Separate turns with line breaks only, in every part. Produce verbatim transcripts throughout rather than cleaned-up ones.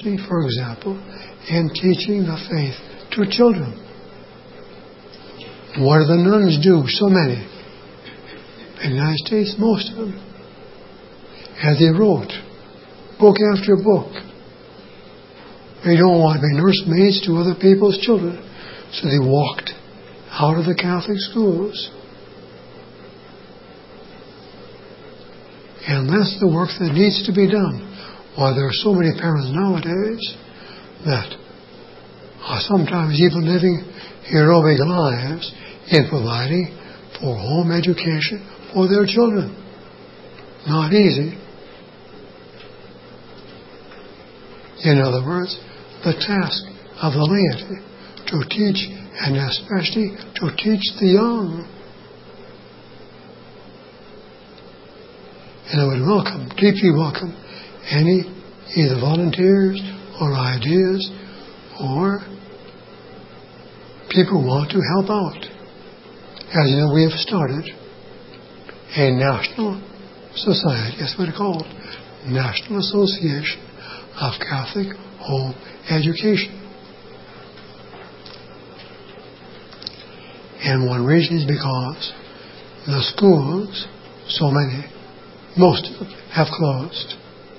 especially, for example, in teaching the faith to children. What do the nuns do? So many. In the United States, most of them. As they wrote, book after book. They don't want to be nursemaids to other people's children. So they walked out of the Catholic schools. And that's the work that needs to be done. Why, there are so many parents nowadays that are sometimes even living heroic lives in providing for home education for their children. Not easy. In other words, the task of the laity to teach, and especially to teach the young. And I would welcome, deeply welcome, any either volunteers or ideas or people who want to help out. As you know, we have started a national society, that's what it's called, National Association of Catholic Home Education. And one reason is because the schools, so many, most of them, have closed.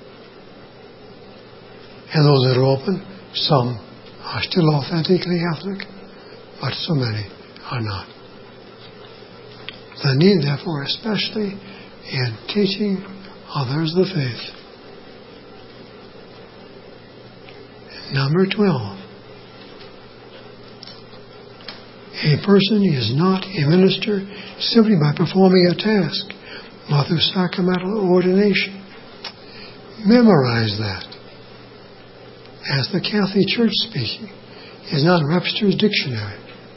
And those that are open, some are still authentically Catholic, but so many are not. The need, therefore, especially in teaching others the faith. Number twelve. A person is not a minister simply by performing a task, but through sacramental ordination. Memorize that. As the Catholic Church speaking, is not Webster's dictionary.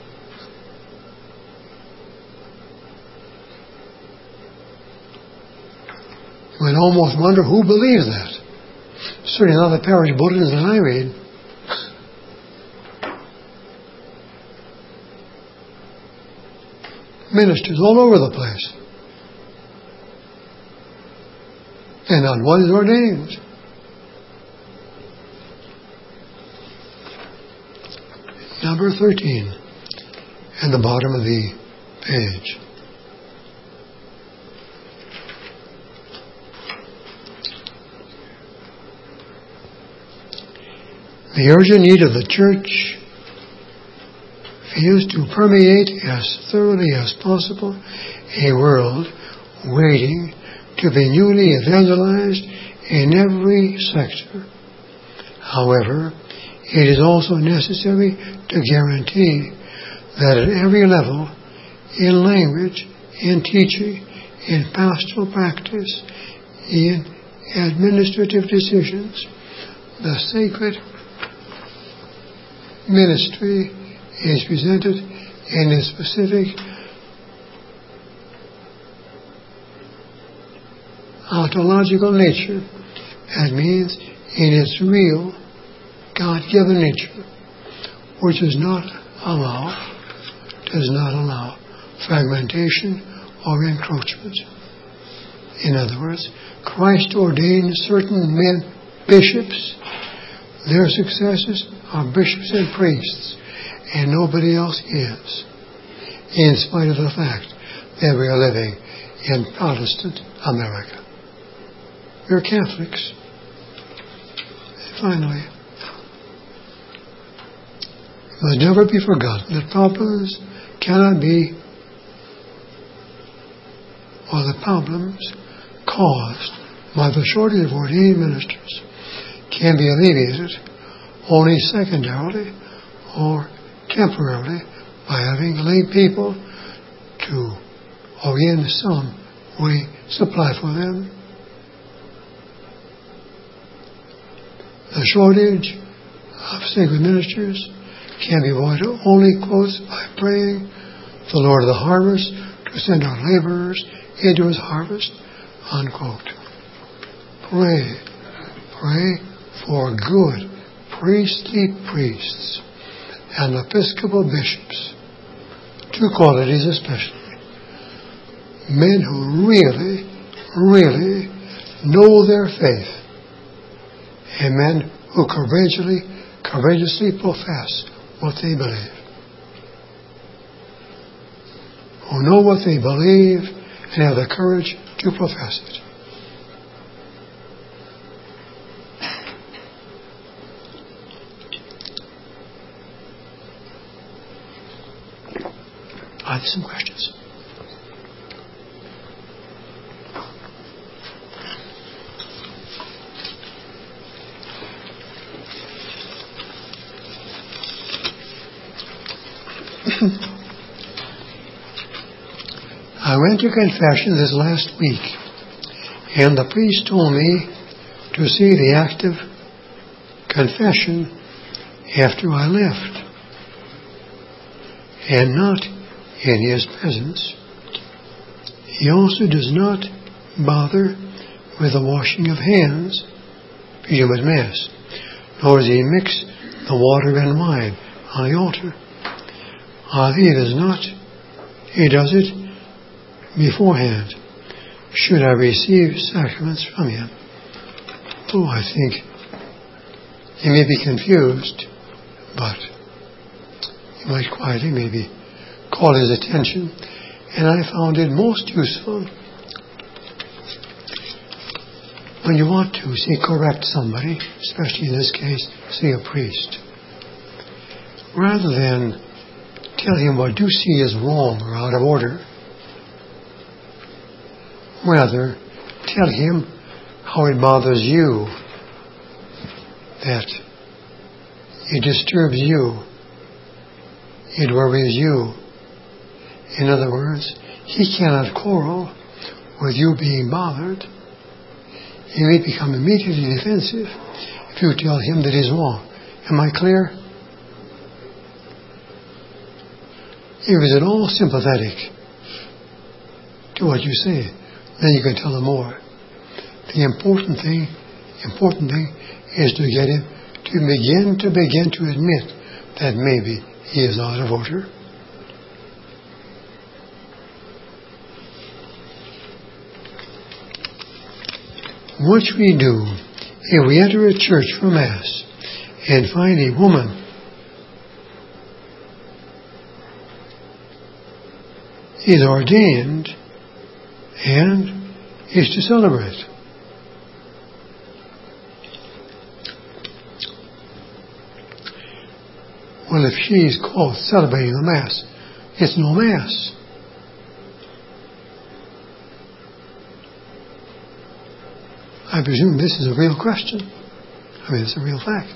You would almost wonder who believes that. Certainly not the parish bulletins that I read. Ministers all over the place. And on what is ordained. Number thirteen, at the bottom of the page. The urgent need of the Church is to permeate as thoroughly as possible a world waiting to be newly evangelized in every sector. However, it is also necessary to guarantee that at every level, in language, in teaching, in pastoral practice, in administrative decisions, the sacred ministry is presented in its specific ontological nature. That means in its real God-given nature, which does not allow, does not allow fragmentation or encroachment. In other words, Christ ordained certain men bishops. Their successors are bishops and priests, and nobody else is, in spite of the fact that we are living in Protestant America. We're Catholics. And finally, it must never be forgotten that problems cannot be, or the problems caused by the shortage of ordained ministers can be alleviated only secondarily or temporarily by having lay people to, or in some way, supply for them. The shortage of sacred ministers can be avoided only, quotes, by praying the Lord of the harvest to send out laborers into his harvest, unquote. Pray, pray for good priestly priests and episcopal bishops. Two qualities especially. Men who really, really know their faith, and men who courageously, courageously profess what they believe. Who know what they believe and have the courage to profess it. Are there some questions? I went to confession this last week, and the priest told me to see the active confession after I left, and not in his presence. He also does not bother with the washing of hands, presumed at Mass, nor does he mix the water and wine on the altar. Uh, he does not. He does it beforehand. Should I receive sacraments from him? Oh, I think he may be confused, but he might quietly maybe call his attention, and I found it most useful when you want to, say, correct somebody, especially in this case, say a priest, rather than tell him what you see is wrong or out of order. Rather, tell him how it bothers you, that it disturbs you, it worries you. In other words, he cannot quarrel with you being bothered. He may become immediately defensive if you tell him that he's wrong. Am I clear? If he's at all sympathetic to what you say, then you can tell him more. The important thing, important thing is to get him to begin to begin to admit that maybe he is out of order. What we do if we enter a church for Mass and find a woman is ordained and is to celebrate. Well, if she is called celebrating the Mass, it's no Mass. I presume this is a real question. I mean, it's a real fact.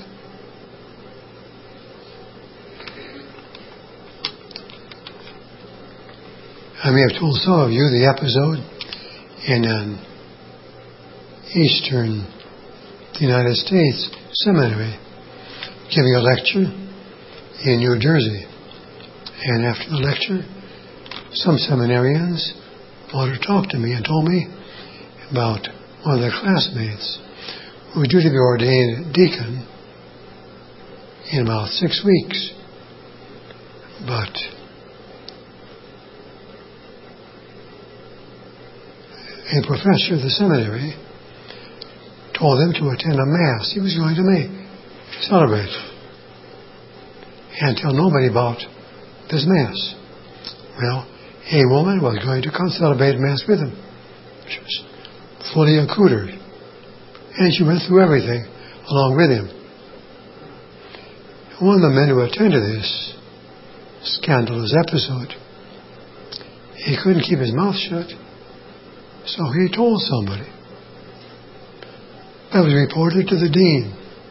I may have told some of you the episode in an eastern United States seminary giving a lecture in New Jersey. And after the lecture, some seminarians wanted to talk to me and told me about one of their classmates who was due to be ordained deacon in about six weeks. But a professor of the seminary told them to attend a Mass he was going to make, celebrate, and tell nobody about this Mass. Well, a woman was going to come celebrate Mass with him. She was fully accoutered, and she went through everything along with him. One of the men who attended this scandalous episode, he couldn't keep his mouth shut, so he told somebody. That was reported to the dean.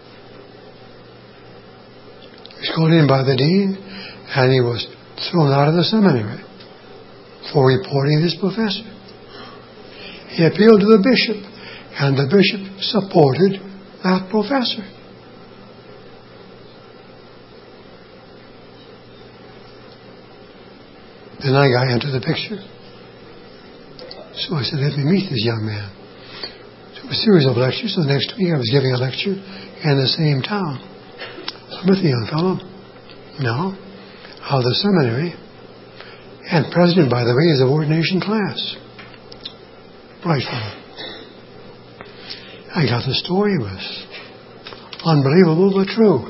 He was called in by the dean, and he was thrown out of the seminary for reporting this professor. He appealed to the bishop, and the bishop supported that professor. Then I got into the picture. So I said, let me meet this young man. So a series of lectures. So the next week I was giving a lecture in the same town. I met the young fellow. Now, out of the seminary, and president, by the way, is of ordination class. Bright fellow. I got the story. He was Unbelievable, but true.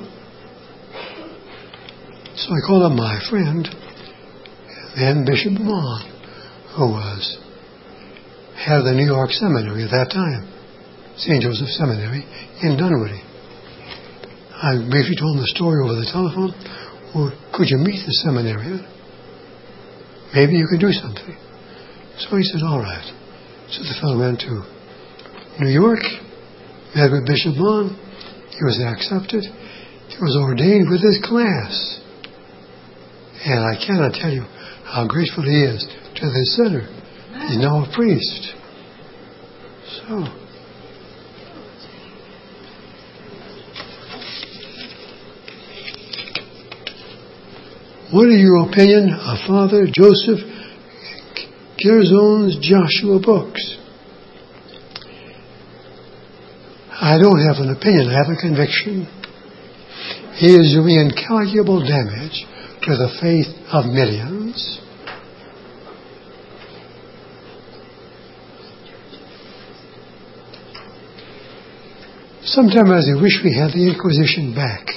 So I called up my friend, then Bishop Vaughn, who was head of the New York Seminary at that time, Saint Joseph Seminary in Dunwoody. I briefly told him the story over the telephone. Well, could you meet the seminarian? Maybe you could do something. So he said, all right. So the fellow went to New York, met with Bishop Vaughn. He was accepted. He was ordained with his class. And I cannot tell you how grateful he is to this center. He's now a priest. So, what are your opinion of Father Joseph Gerson's Joshua books? I don't have an opinion, I have a conviction. He is doing incalculable damage to the faith of millions. Sometimes I wish we had the Inquisition back.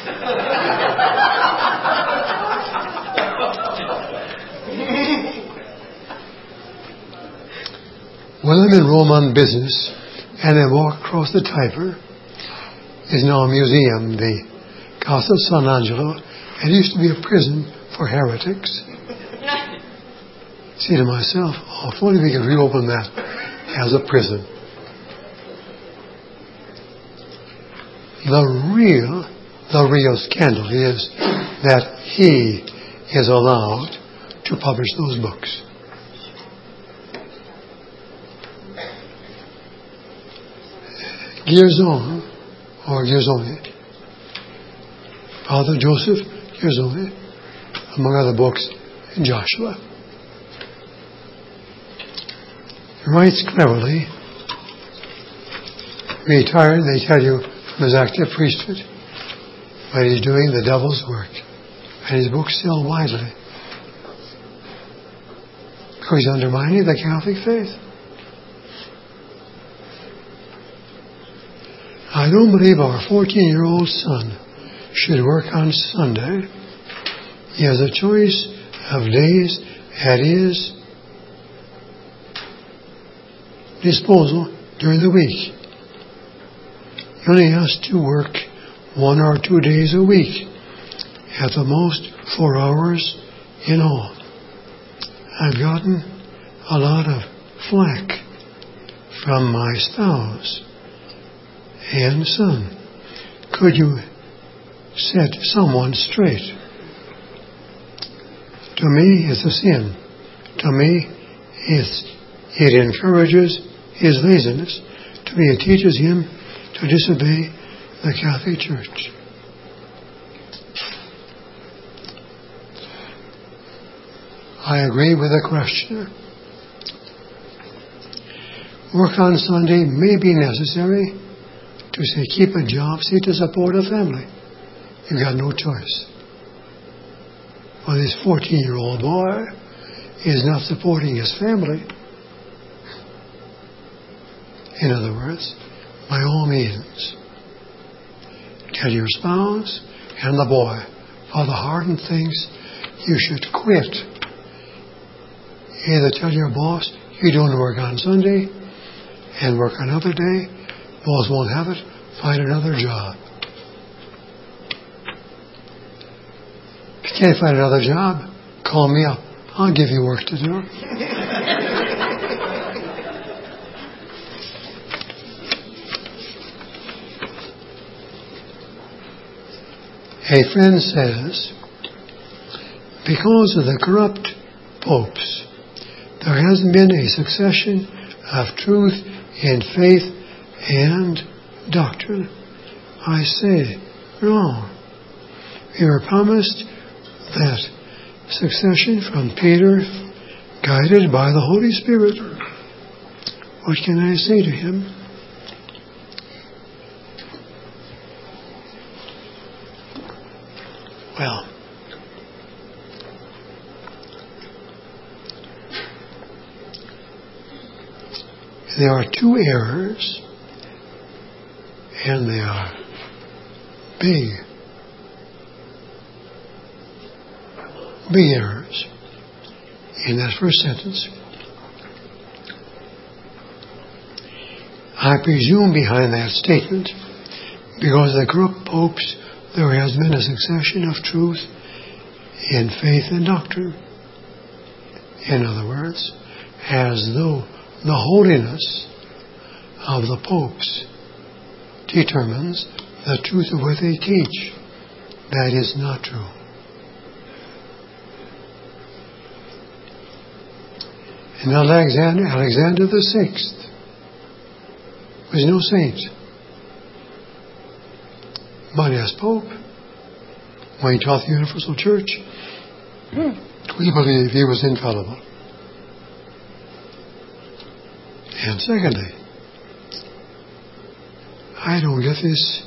When I'm in Rome on business and I walk across the Tiber, is now a museum, the Casa San Angelo. It used to be a prison for heretics. See to myself, oh, if only we could reopen that as a prison. The real, the real scandal is that he is allowed to publish those books. Gerson, or Gersoni, Father Joseph Gersoni, among other books, Joshua. He writes cleverly. Retired, they tell you, from his active priesthood, but he's doing the devil's work. And his books sell widely. Because he's undermining the Catholic faith. I don't believe our fourteen-year-old son should work on Sunday. He has a choice of days at his disposal during the week. He only has to work one or two days a week, at the most four hours in all. I've gotten a lot of flack from my spouse and son. Could you set someone straight? To me, it's a sin. To me, it's, it encourages his laziness. To me, it teaches him to disobey the Catholic Church. I agree with the questioner. Work on Sunday may be necessary to say keep a job, see to support a family. You've got no choice. Well, this fourteen-year-old boy is not supporting his family. In other words, by all means, tell your spouse and the boy, Father Hardin thinks you should quit. Either tell your boss you don't work on Sunday and work another day. Boss won't have it. Find another job. If you can't find another job, call me up. I'll give you work to do. A friend says, because of the corrupt popes, there hasn't been a succession of truth in faith and doctrine. I say, wrong. We were promised that succession from Peter, guided by the Holy Spirit. What can I say to him? Well, there are two errors, and they are big, big errors in that first sentence. I presume behind that statement, because the corrupt popes, there has been a succession of truth in faith and doctrine. In other words, as though the holiness of the popes determines the truth of what they teach. That is not true. And Alexander, Alexander the Sixth was no saint. But as Pope, when he taught the Universal Church, we believe he was infallible. And secondly, I don't get this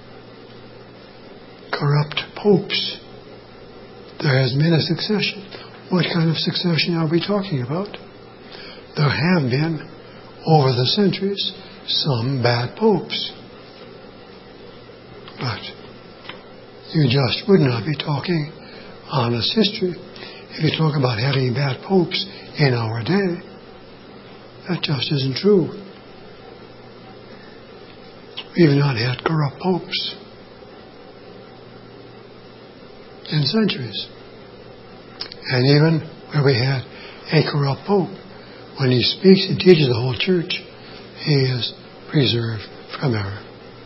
corrupt popes. There has been a succession. What kind of succession are we talking about? There have been, over the centuries, some bad popes. But you just would not be talking honest history if you talk about having bad popes in our day. That just isn't true. We've not had corrupt popes in centuries. And even where we had a corrupt pope, when he speaks and teaches the whole church, he is preserved from error.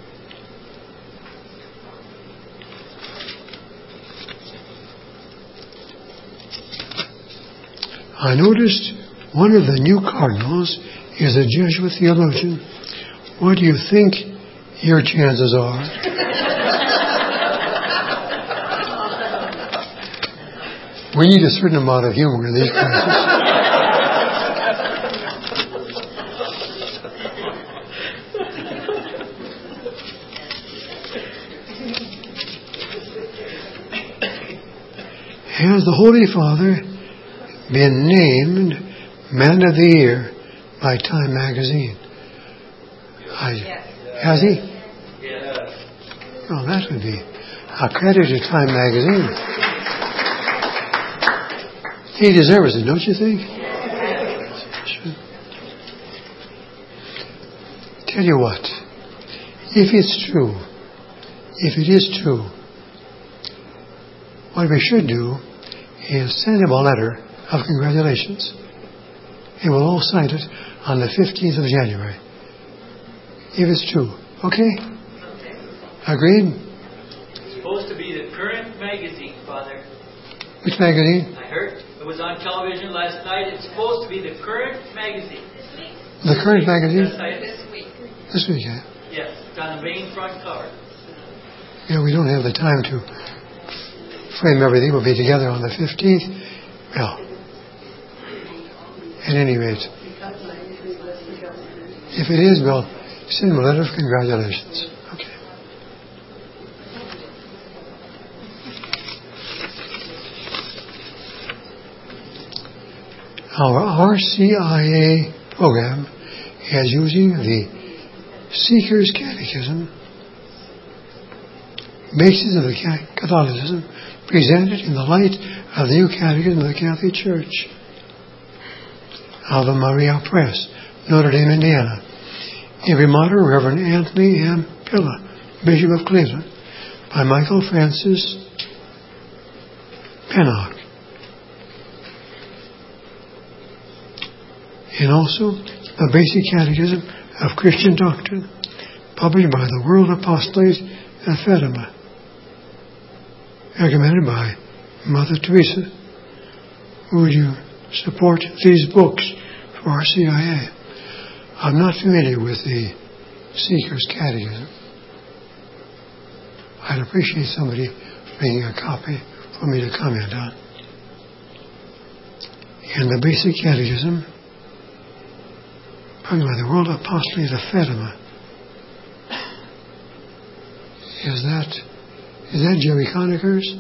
I noticed one of the new cardinals is a Jesuit theologian. What do you think your chances are? We need a certain amount of humor in these classes. Has the Holy Father been named Man of the Year by Time magazine? I,
yes.
Has he?
Yes.
Well, that would be a credit to Time magazine. He deserves it, don't you think? Sure. Tell you what, if it's true, if it is true, what we should do is send him a letter of congratulations. He will all sign it on the fifteenth of January. If it's true. Okay?
Okay.
Agreed?
It's supposed to be the Current magazine, Father.
Which magazine?
I heard it was on television last night. It's supposed to be the Current magazine.
The Current magazine?
Yes, I-
This week.
This week, yeah.
yes, it's on the main front cover.
Yeah, we don't have the time to frame everything. We'll be together on the fifteenth. Well, at any rate, if it is, we'll send him a letter of congratulations. Okay. Our R C I A program is using the Seeker's Catechism, basis of the Catholicism, presented in the light of the new Catechism of the Catholic Church. Ave Maria Press, Notre Dame, Indiana. Imprimatur, Reverend Anthony M. Pilla, Bishop of Cleveland, by Michael Francis Pennock. And also, the Basic Catechism of Christian Doctrine, published by the World Apostolate at Fatima, recommended by Mother Teresa. Would you support these books for R C I A? I'm not familiar with the Seeker's Catechism. I'd appreciate somebody bringing a copy for me to comment on. And the Basic Catechism, probably by the World Apostolate of Fatima. Is that is that Jerry Conacher's?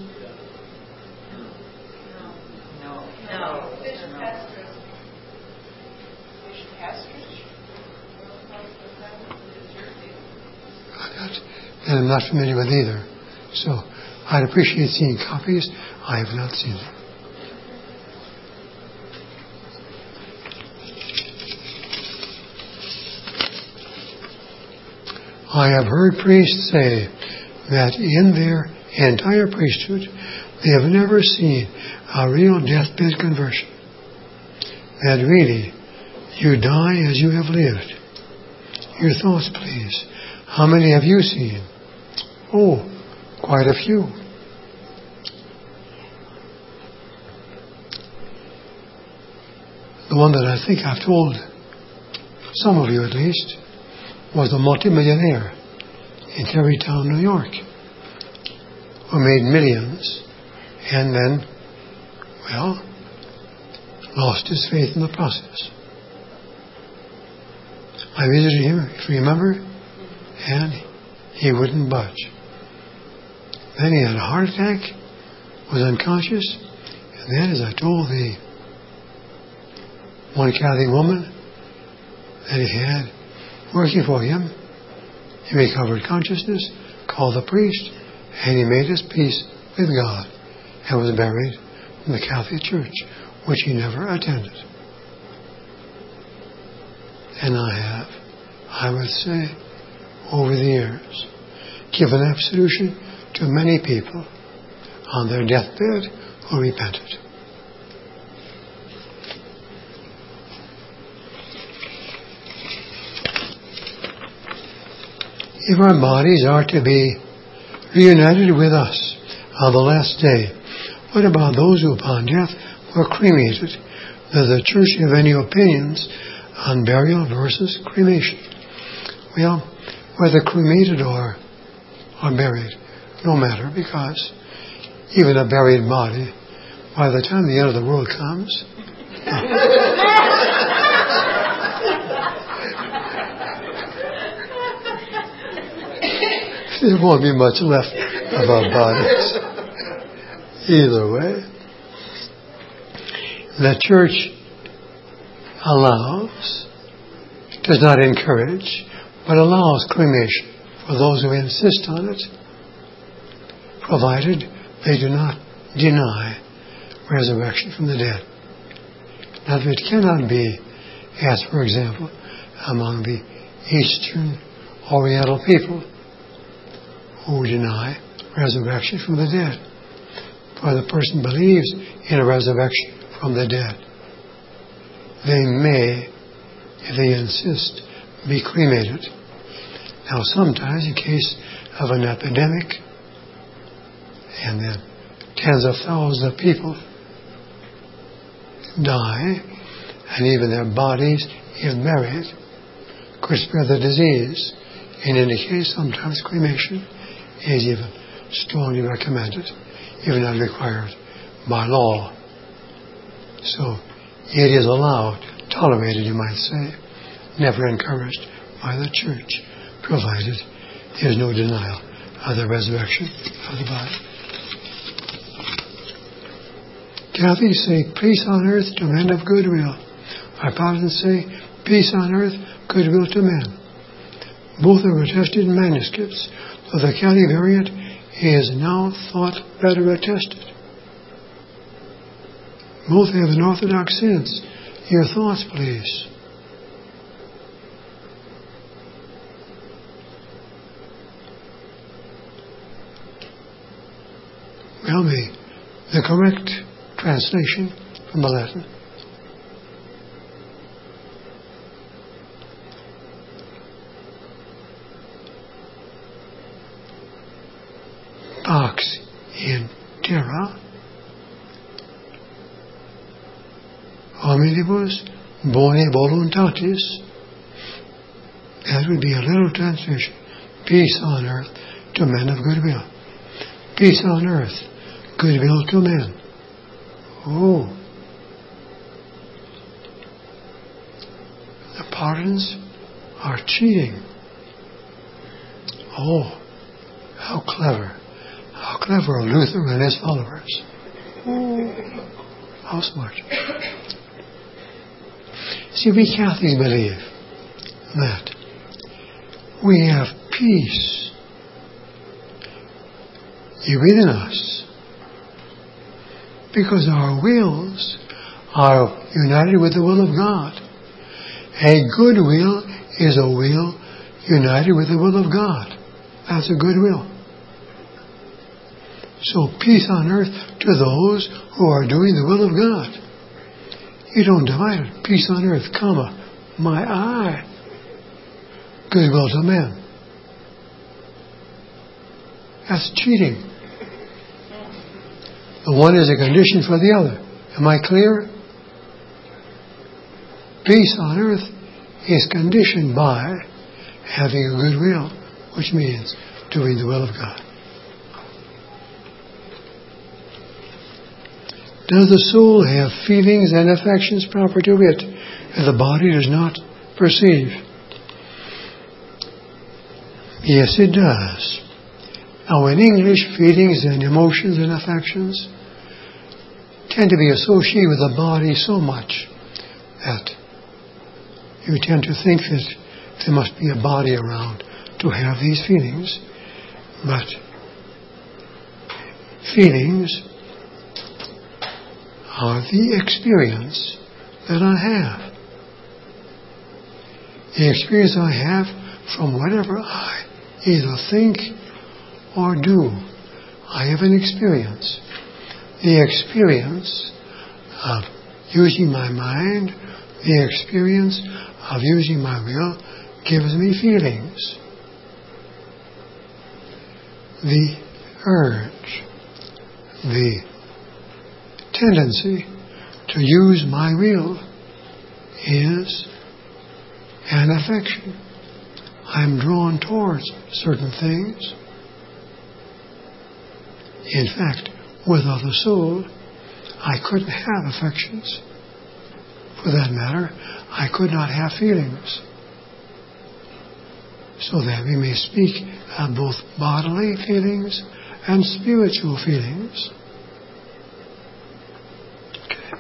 No. No. Bishop Pastor. Bishop Pastor.
I'm not, and I'm not familiar with either. So I'd appreciate seeing copies. I have not seen them. I have heard priests say that in their entire priesthood they have never seen a real deathbed conversion. That really you die as you have lived. Your thoughts, please. How many have you seen? Oh, quite a few. The one that I think I've told some of you at least was the multimillionaire in Terrytown, New York, who made millions and then, well, lost his faith in the process. I visited him, if you remember, and he wouldn't budge. Then he had a heart attack, was unconscious, and then, as I told the one Catholic woman that he had working for him, he recovered consciousness, called the priest, and he made his peace with God and was buried in the Catholic Church, which he never attended. And I have, I would say, over the years, given absolution to many people on their deathbed who repented. If our bodies are to be reunited with us on the last day, what about those who upon death were cremated? Does the Church have any opinions on burial versus cremation? Well, whether cremated or, or buried, no matter, because even a buried body, by the time the end of the world comes, there won't be much left of our bodies. Either way, the Church allows, does not encourage, but allows cremation for those who insist on it, provided they do not deny resurrection from the dead. Now, if it cannot be, as for example, among the Eastern Oriental people who deny resurrection from the dead, for the person believes in a resurrection from the dead, they may, if they insist, be cremated. Now, sometimes in case of an epidemic, and then tens of thousands of people die, and even their bodies, if buried, could spread the disease. In any case, sometimes cremation is even strongly recommended, even not required by law. So it is allowed, tolerated, you might say, never encouraged by the Church, provided there is no denial of the resurrection of the body. Catholics say peace on earth to men of goodwill. Our Protestants say peace on earth, goodwill to men. Both are attested in manuscripts, so the Catholic variant is now thought better attested. Both have an Orthodox sense. Your thoughts, please. Well, the, the correct translation from the Latin pax in terra hominibus bone voluntatis. That would be a little translation. Peace on earth to men of goodwill. Peace on earth, goodwill to men. Oh. The Protestants are cheating. Oh, how clever. How clever are Luther and his followers. Oh, how smart. See, we Catholics believe that we have peace He within us. Because our wills are united with the will of God. A good will is a will united with the will of God. That's a good will. So peace on earth to those who are doing the will of God. You don't divide it. Peace on earth, comma, my eye. Goodwill to men. That's cheating. The one is a condition for the other. Am I clear? Peace on earth is conditioned by having a good will, which means doing the will of God. Does the soul have feelings and affections proper to it that the body does not perceive? Yes, it does. Now, in English, feelings and emotions and affections tend to be associated with the body so much that you tend to think that there must be a body around to have these feelings. But feelings are the experience that I have. The experience I have from whatever I either think or do. I have an experience. The experience of using my mind, the experience of using my will gives me feelings. The urge, the tendency to use my will is an affection. I'm drawn towards certain things. In fact, without a soul, I couldn't have affections. For that matter, I could not have feelings. So that we may speak of both bodily feelings and spiritual feelings. Okay.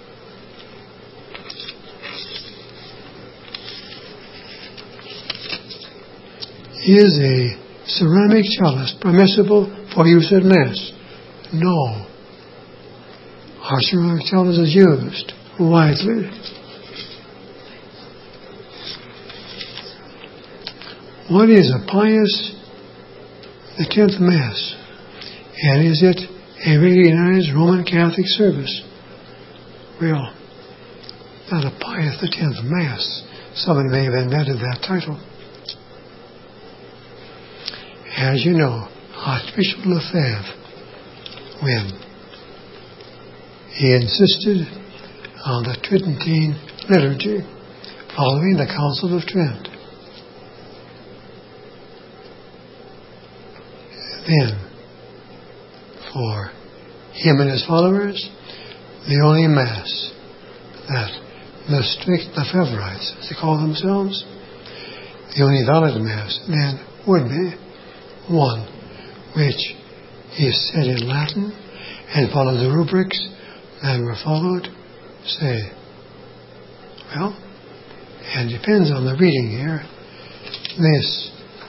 Is a ceramic chalice permissible for use at Mass? No. Our ceramic chalice is used widely. What is a pious, the tenth Mass? And is it a recognized Roman Catholic service? Well, not a pious, the tenth Mass. Somebody may have invented that title. As you know, Archbishop Lefebvre, when he insisted on the Tridentine liturgy following the Council of Trent, then, for him and his followers, the only Mass that the strict Lefebvrites, as they call themselves, the only valid Mass then would be one which is said in Latin and follows the rubrics that were followed, say. Well, and it depends on the reading here. This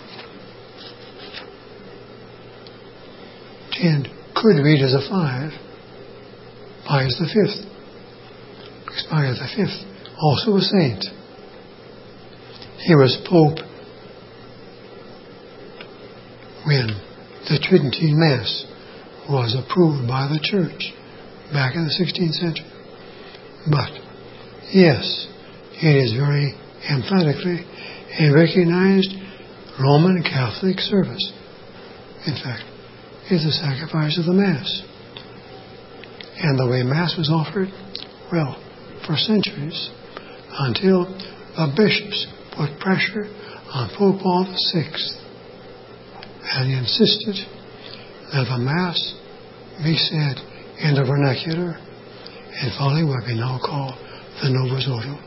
ten could read as a five. Pius the Fifth. Because Pius the Fifth, also a saint. He was Pope when the Tridentine Mass was approved by the Church back in the sixteenth century. But, yes, it is very emphatically a recognized Roman Catholic service. In fact, it's the sacrifice of the Mass. And the way Mass was offered, well, for centuries, until the bishops put pressure on Pope Paul the Sixth and insisted that the Mass be said in the vernacular and following what we now call the Novus Ordo.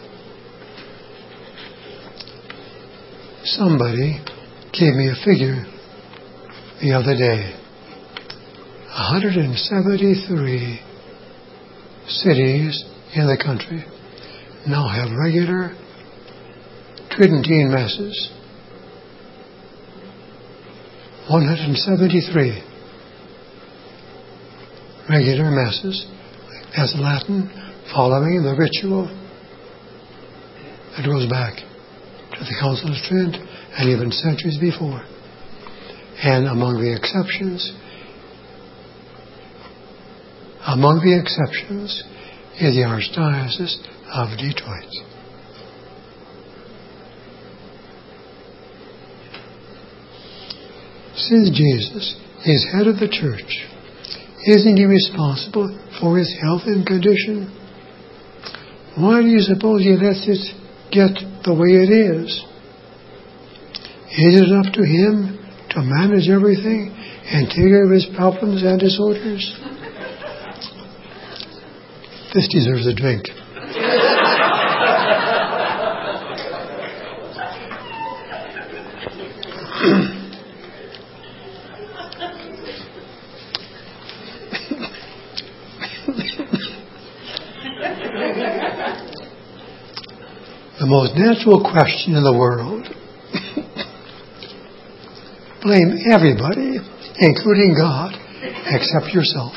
Somebody gave me a figure the other day. one hundred seventy-three cities in the country now have regular Tridentine Masses. one hundred seventy-three. regular masses. That's Latin, following the ritual that goes back to the Council of Trent and even centuries before. And among the exceptions, among the exceptions is the Archdiocese of Detroit. Since Jesus is head of the church, isn't he responsible for his health and condition? Why do you suppose he lets it get the way it is? Is it up to him to manage everything and take care of his problems and disorders? This deserves a drink. The most natural question in the world. Blame everybody, including God, except yourself.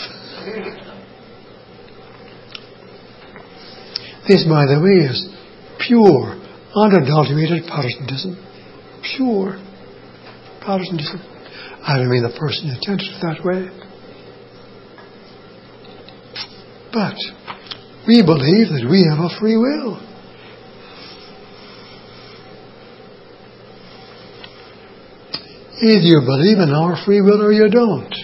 This, by the way, is pure, unadulterated Protestantism. Pure Protestantism. I don't mean the person intended that way. But we believe that we have a free will. Either you believe in our free will or you don't.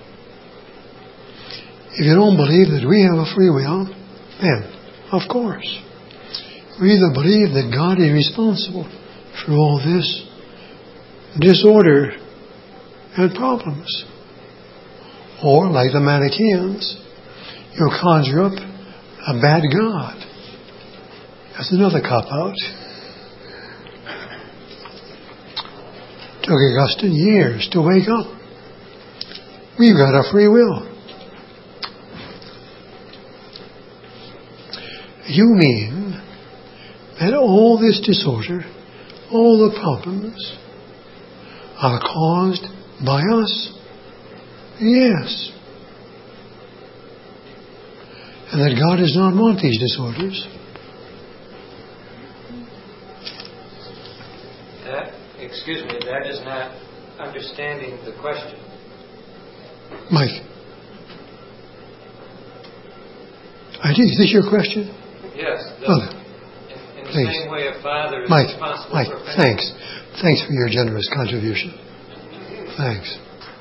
If you don't believe that we have a free will, then, of course, we either believe that God is responsible for all this disorder and problems, or, like the Manichaeans, you conjure up a bad God. That's another cop-out. Took Augustine years to wake up. We've got a free will. You mean that all this disorder, all the problems, are caused by us? Yes. And that God does not want these disorders.
That, excuse me, that is not understanding the question.
Mike. I did. Is this your question?
Yes. The,
Oh,
in, in the
please.
same way a father is
Mike,
responsible
Mike,
for family.
thanks. Thanks for your generous contribution. Thanks.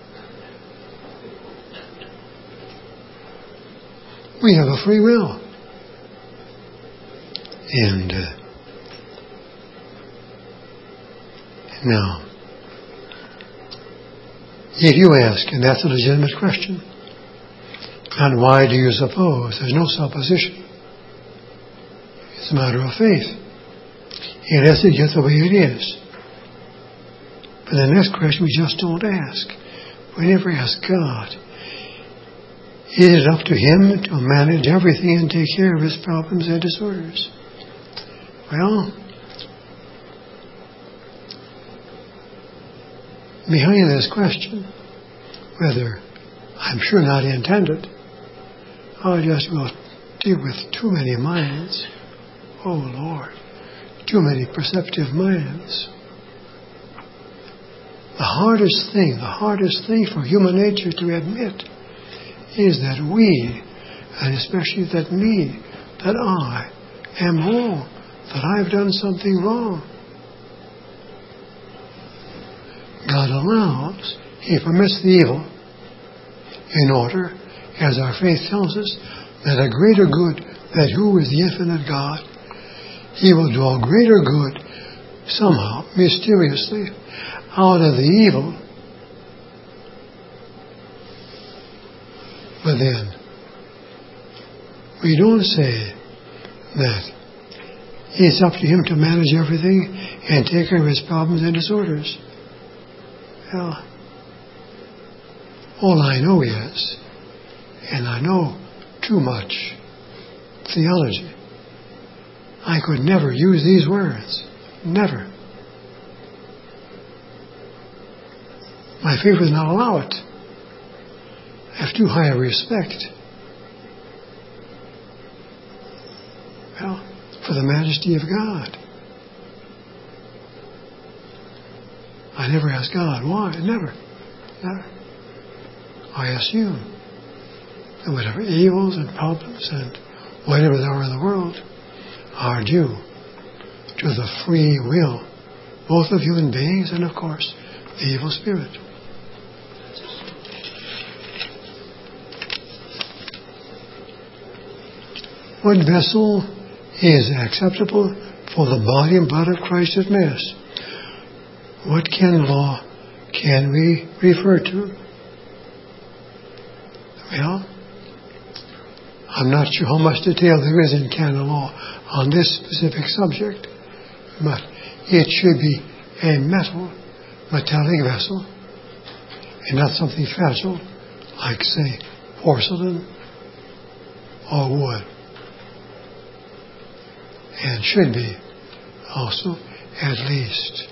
We have a free will. And uh, now, if you ask, and that's a legitimate question, and why do you suppose? There's no supposition. It's a matter of faith. It has to get the way it is. But the next question we just don't ask. We never ask God. Is it up to Him to manage everything and take care of His problems and disorders? Well, behind this question, whether I'm sure not intended, I just will deal with too many minds. Oh Lord, too many perceptive minds. The hardest thing, the hardest thing for human nature to admit is that we, and especially that me, that I am wrong, that I've done something wrong. God allows, He permits the evil in order, as our faith tells us, that a greater good, that who is the infinite God, He will do a greater good somehow, mysteriously, out of the evil. But then, we don't say that it's up to Him to manage everything and take care of His problems and disorders. Well, all I know is, and I know too much theology, I could never use these words. Never. My faith would not allow it. I have too high a respect to the majesty of God. I never ask God why. Never. Never. I ask you. And whatever evils and problems and whatever there are in the world are due to the free will, both of human beings and, of course, the evil spirit. What vessel is acceptable for the body and blood of Christ at Mass? What canon law can we refer to? Well, I'm not sure how much detail there is in canon law on this specific subject, but it should be a metal, metallic vessel, and not something fragile like, say, porcelain or wood. And should be also at least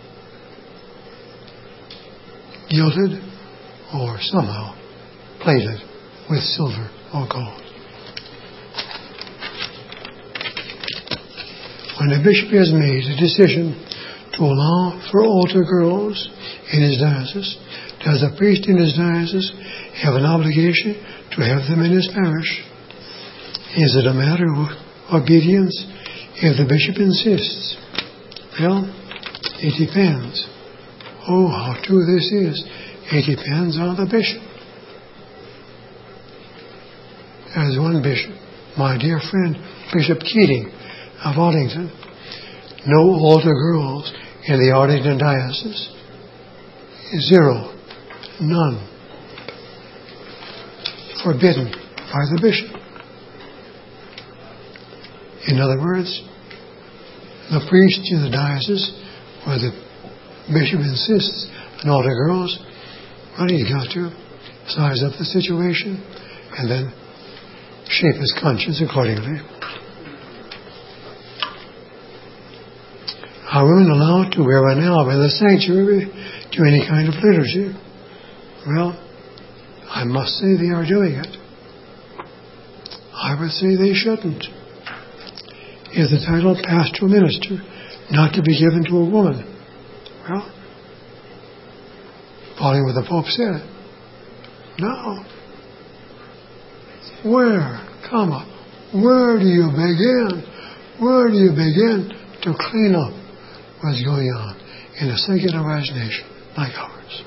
gilded or somehow plated with silver or gold. When a bishop has made a decision to allow for altar girls in his diocese, does a priest in his diocese have an obligation to have them in his parish? Is it a matter of obedience if the bishop insists? Well, it depends. Oh, how true this is. It depends on the bishop. There's one bishop, my dear friend, Bishop Keating of Arlington. No altar girls in the Arlington diocese. Zero. None. Forbidden by the bishop. In other words, the priest in the diocese where the bishop insists on altar girls, well, he's got to size up the situation and then shape his conscience accordingly. Are women allowed to wear an alb in the sanctuary to any kind of liturgy? Well, I must say they are doing it. I would say they shouldn't. Is the title pastoral minister not to be given to a woman? Well, following what the Pope said. No. Where, comma, where do you begin? Where do you begin to clean up what's going on in a secularized nation like ours?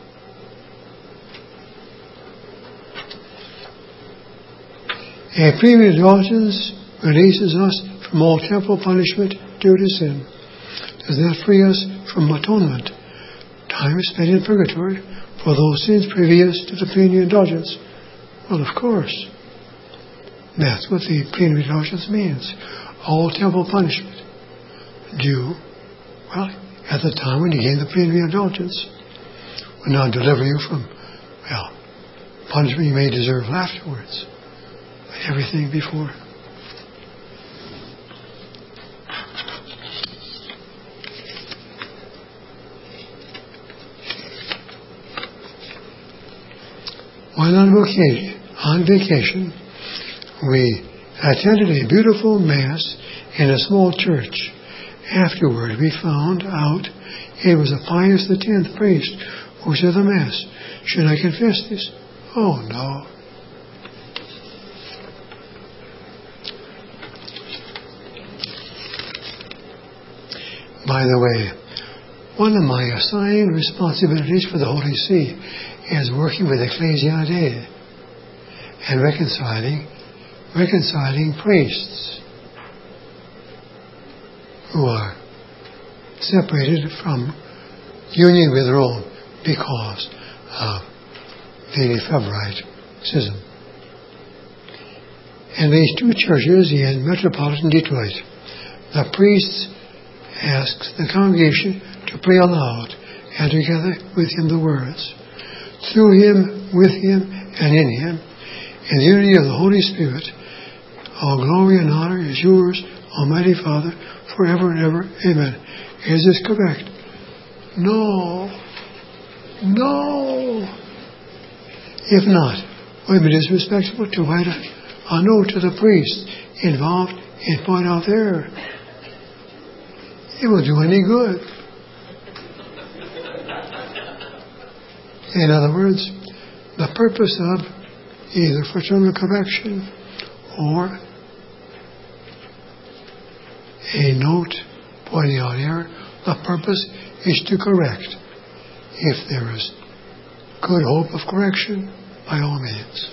A previous indulgence releases us from all temporal punishment due to sin. Does that free us from atonement, time spent in purgatory for those sins previous to the plenary indulgence? Well, of course. That's what the plenary indulgence means. All temporal punishment due, well, at the time when you gain the plenary indulgence, will now deliver you from, well, punishment you may deserve afterwards. But everything before. While on vacation, on vacation, we attended a beautiful Mass in a small church. Afterward, we found out it was a Pius the tenth priest who said the Mass. Should I confess this? Oh, no. By the way, one of my assigned responsibilities for the Holy See is working with Ecclesia Dei and reconciling, reconciling priests who are separated from union with Rome because of the Ephemerite schism. In these two churches in metropolitan Detroit, the priests asked the congregation to pray aloud and together with him the words, through him, with him, and in him, in the unity of the Holy Spirit, all glory and honor is yours, Almighty Father, forever and ever. Amen. Is this correct? No. No. If not, would it be disrespectful to write a, a note to the priest involved in point out the error. It will do any good. In other words, the purpose of either fraternal correction or a note pointing out error, the purpose is to correct. If there is good hope of correction, by all means.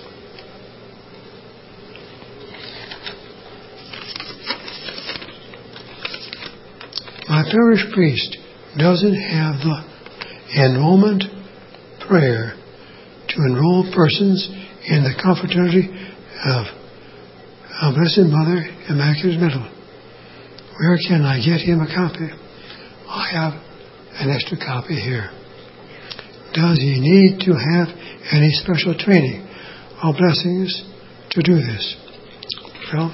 My parish priest doesn't have the enrollment prayer to enroll persons in the confraternity of our Blessed Mother, Immaculate Middle. Where can I get him a copy? I have an extra copy here. Does he need to have any special training or blessings to do this? Well,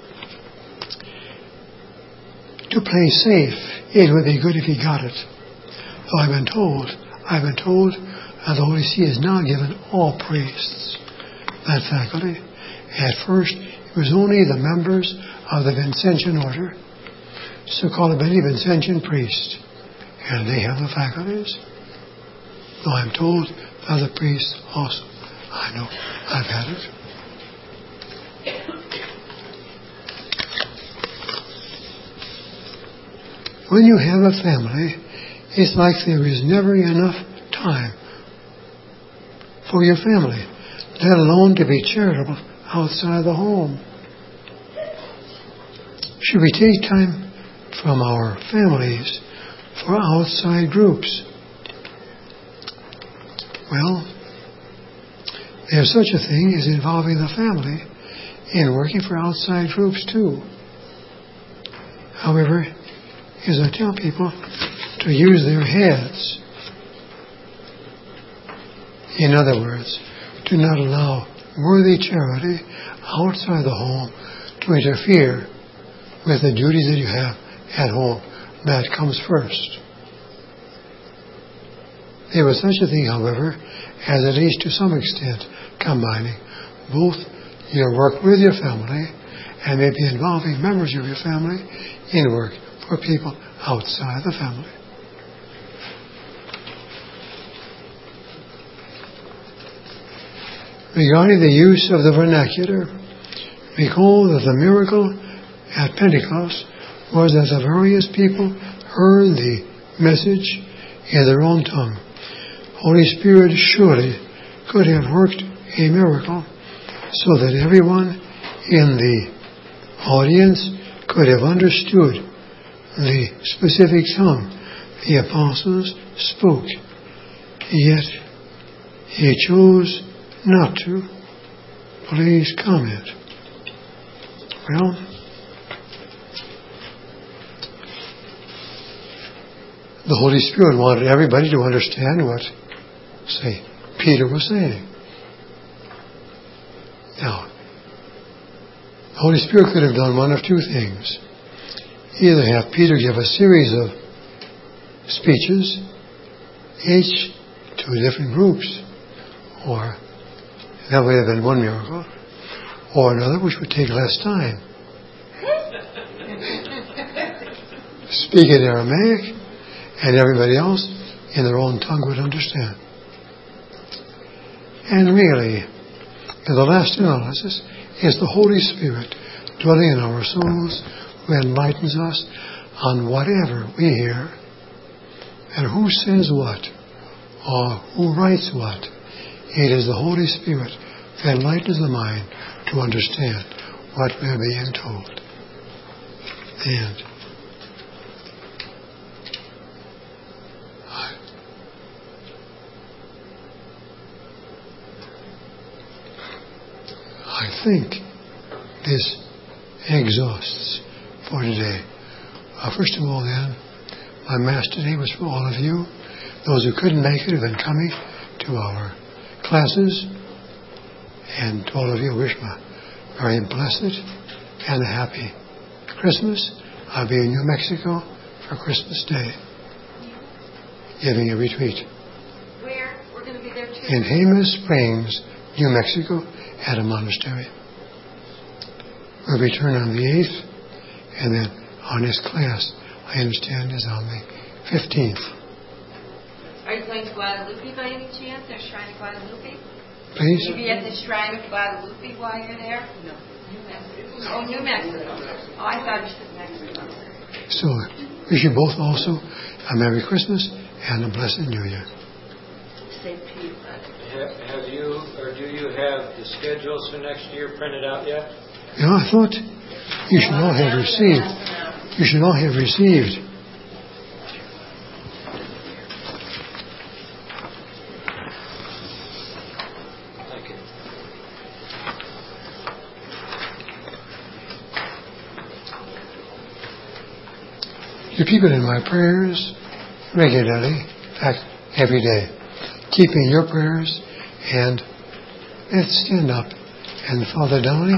to play safe, it would be good if he got it. Though I've been told, I've been told that the Holy See has now given all priests that faculty. At first, it was only the members of the Vincentian order, so-called Vincentian priest, and they have the faculties. Though I'm told other priests also. I know, I've had it. When you have a family, it's like there is never enough time for your family, let alone to be charitable outside the home. Should we take time from our families for outside groups? Well, there's such a thing as involving the family in working for outside groups too. However, as I tell people to use their heads. In other words, do not allow worthy charity outside the home to interfere with the duties that you have at home. That comes first. There was such a thing, however, as at least to some extent combining both your work with your family and maybe involving members of your family in work for people outside the family. Regarding the use of the vernacular, recall that the miracle at Pentecost was that the various people heard the message in their own tongue. Holy Spirit surely could have worked a miracle so that everyone in the audience could have understood the specific tongue the apostles spoke. Yet he chose not to. Please comment. Well, the Holy Spirit wanted everybody to understand what, say, Peter was saying. Now, the Holy Spirit could have done one of two things. Either have Peter give a series of speeches, each to different groups, or that would have been one miracle, or another which would take less time. Speak in Aramaic, and everybody else in their own tongue would understand. And really, in the last analysis, is the Holy Spirit dwelling in our souls who enlightens us on whatever we hear, and who says what, or who writes what. It is the Holy Spirit that enlightens the mind to understand what we're being told. And I, I think this exhausts for today. Uh, first of all, then, my Mass today was for all of you. Those who couldn't make it have been coming to our classes. And to all of you, wish my very blessed and happy Christmas. I'll be in New Mexico for Christmas Day, giving a retreat.
Where? We're going to be there too.
In Jemez Springs, New Mexico, at a monastery. will return on the eighth, and then our next class, I understand, is on the fifteenth.
Are you going to Guadalupe by any chance, or Shrine of Guadalupe?
Please?
Will you be at the Shrine of Guadalupe while you're there? No. New Mexico. Oh, New Mexico. Oh, I thought you said Mexico.
So, wish you both also a Merry Christmas and a blessed New Year.
Saint Pete.
Ha- Have you, or do you have the schedules for next year printed out yet?
Yeah, I thought you should all have received. You should all have received.
Thank you.
You keep it in my prayers regularly, in fact, every day. Keep in your prayers, and let's stand up. And Father Donnie,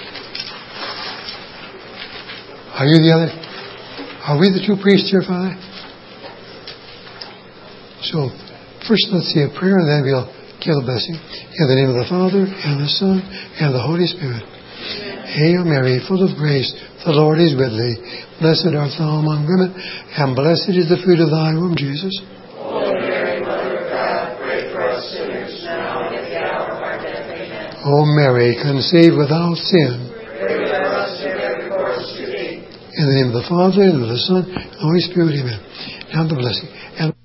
are you the other? Are we the two priests here, Father? So, first let's say a prayer, and then we'll give a blessing. In the name of the Father, and the Son, and the Holy Spirit. Hail Mary, full of grace, the Lord is with thee. Blessed art thou among women, and blessed is the fruit of thy womb, Jesus.
Holy Mary, Mother of God, pray for us sinners, now and at the hour of our death. Amen.
O Mary, conceived without sin.
Pray for us in every course to thee.
In the name of the Father, and of the Son, and the Holy Spirit, amen. Now the blessing. And